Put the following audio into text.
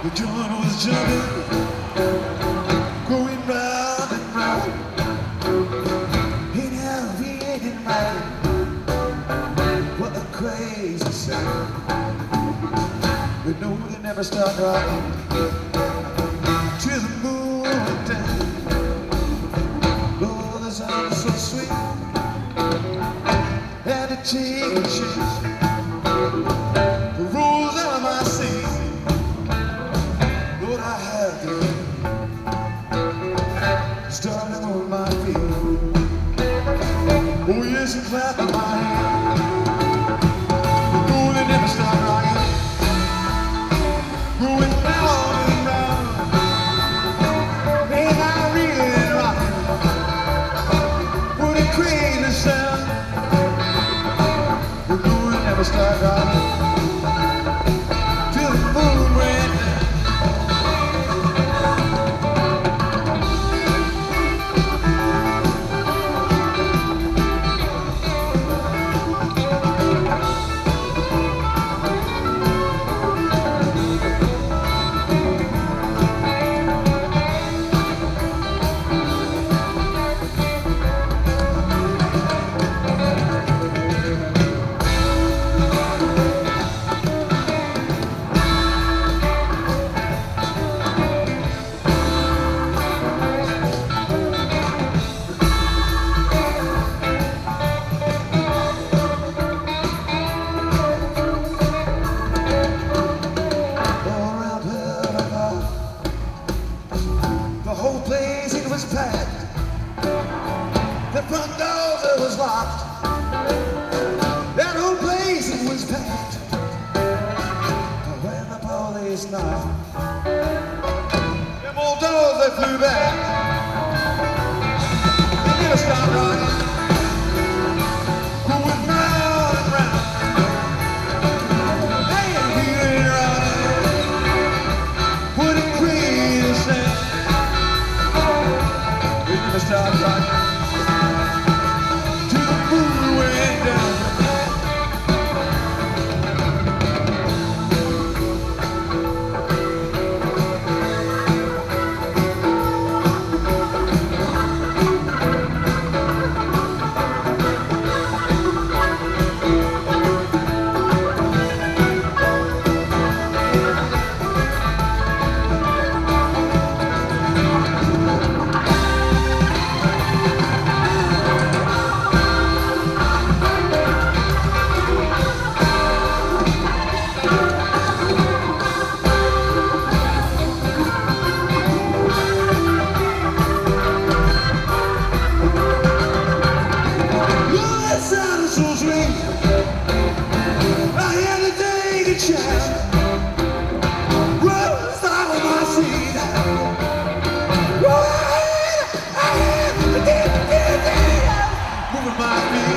The joint was jumping, going round and round. Hey now, he ain't in mind. What a crazy sound. But no, they never stop rocking till the moon went down. Oh, the sound is so sweet. Had to take a chance. Rose out of my seat. Lord, I have to starting on my feet. Oh yes, and clapping my hands. Oh, they never stop rocking. Going round and round. Ain't I really rocking? What a crazy sound. Oh, they never stop rocking till the moon went down. The whole place, it was packed. The front door, it was locked. That whole place, it was packed. But when the police knocked, them old doors, they flew back. They never stopped rocking. Going round and round. They ain't feeling right. What a crazy sound. Stop rocking till the moon went down. So sweet, I had to take a chance. Rose out of my seat. I had to get moving my feet.